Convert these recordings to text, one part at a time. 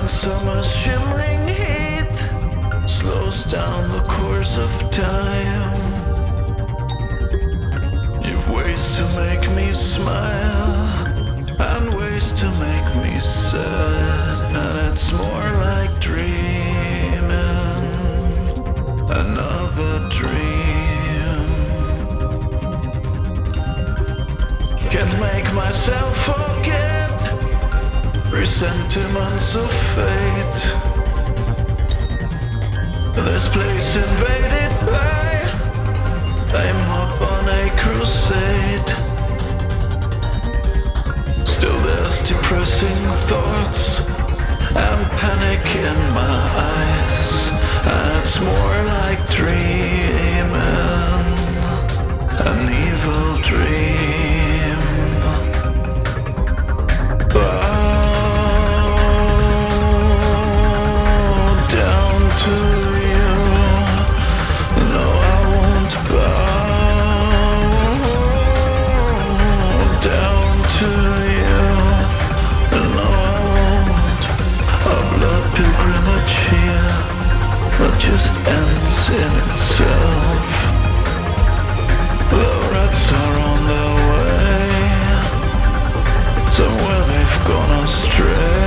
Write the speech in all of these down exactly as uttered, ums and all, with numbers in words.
summer's shimmering heat slows down the course of time. You've ways to make me smile and ways to make me sad, and it's more like dreaming another dream. Can't make myself forget presentiments of fate. This place invaded by I'm up on a crusade. Still there's depressing thoughts and panic in my eyes, and it's more like dreaming an evil dream. Bow down to you. No, I won't bow down to you. No, I won't. A blood pilgrimage here that just ends in itself. The rats are on their way, somewhere they've gone astray.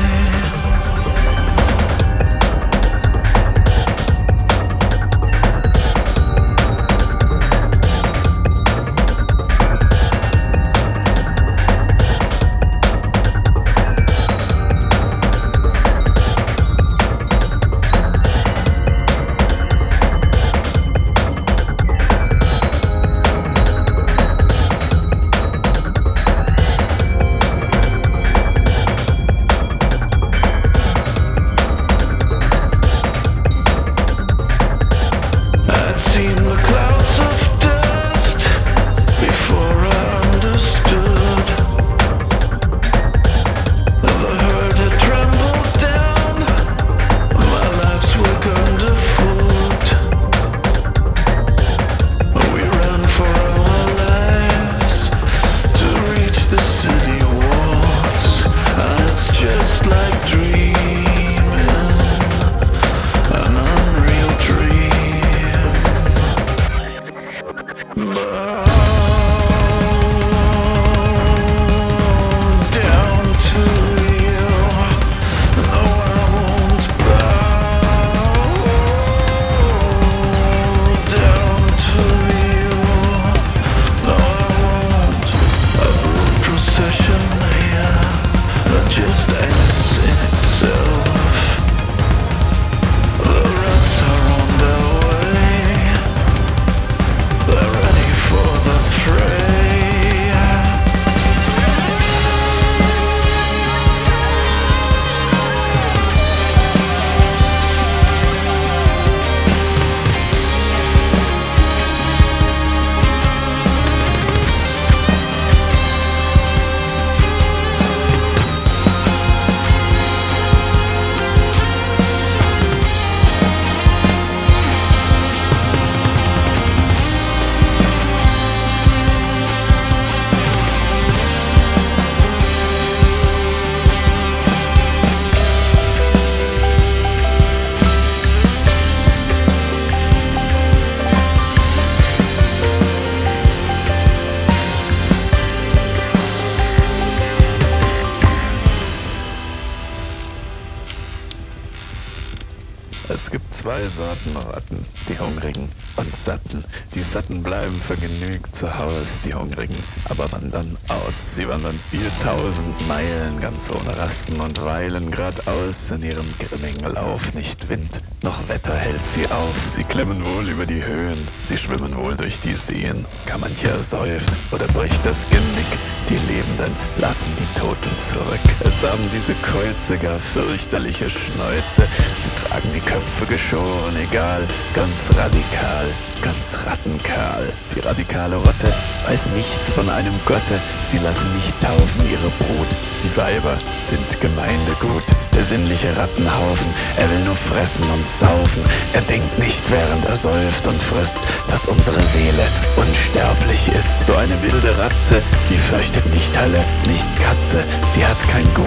Es gibt zwei Sorten Ratten, die Hungrigen und Satten. Die Satten bleiben vergnügt zu Haus, die Hungrigen aber wandern aus. Sie wandern viel tausend Meilen, ganz ohne Rasten und weilen geradeaus in ihrem grimmigen Lauf. Nicht Wind noch Wetter hält sie auf. Sie klimmen wohl über die Höhen, sie schwimmen wohl durch die Seen. Kann mancher säuft oder bricht das Genick. Die Lebenden lassen die Toten zurück. Es haben diese Kreuze gar fürchterliche Schnäuze. Sie tragen die Köpfe geschoren, egal, ganz radikal, ganz rattenkahl. Die radikale Rotte weiß nichts von einem Gotte. Sie lassen nicht taufen ihre Brut. Die Weiber sind Gemeindegut. Der sinnliche Rattenhaufen, er will nur fressen und saufen. Er denkt nicht, während er säuft und frisst, dass unsere Seele unsterblich ist. So eine wilde Ratze, die fürchtet nicht Hölle, nicht Katze. Sie hat kein Gut,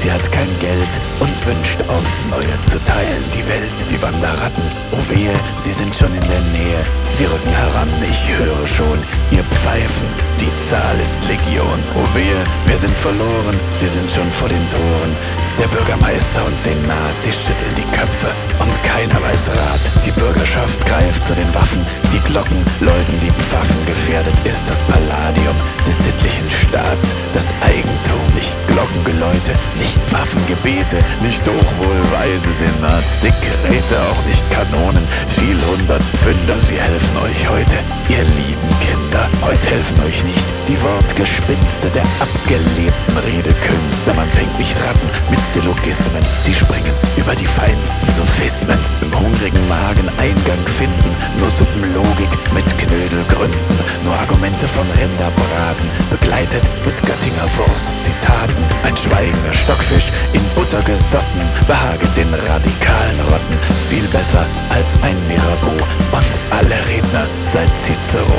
Sie hat kein Geld und wünscht aufs Neue zu teilen die Welt. Die Wanderratten, oh wehe, sie sind schon in der Nähe. Sie rücken heran, ich höre schon ihr Pfeifen. Die Zahl ist Legion, oh wehe, wir sind verloren. Sie sind schon vor den Toren. Der Bürgermeister und Senat, sie schütteln die Köpfe und keiner weiß Rat. Die Bürgerschaft greift zu den Waffen, die Glocken läuten die Pfaffen. Gefährdet ist das Palladium des sittlichen Staats, das Eigentum, nicht Glockengeläute, nicht Waffengebete, nicht hochwohlweise Senatsdekrete, auch nicht Kanonen, viel hundert Pfünder, sie helfen euch heute, ihr lieben Kinder. Heute helfen euch nicht die Wortgespinste der abgelebten Redekünste. Man fängt nicht Ratten mit Syllogismen, sie springen über die feinsten Sophismen. Im hungrigen Magen Eingang finden, nur Suppenlogik mit Knödelgründen, nur Argumente von Rinderbraten, begleitet mit Göttinger Wurstzitaten. Ein schweigender Stockfisch in Butter gesotten, behaget den radikalen Rotten, viel besser als ein Mirabeau und alle Redner seit Cicero.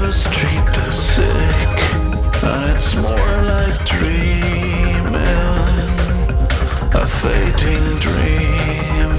just treat the sick, and it's more like dreaming, a fading dream.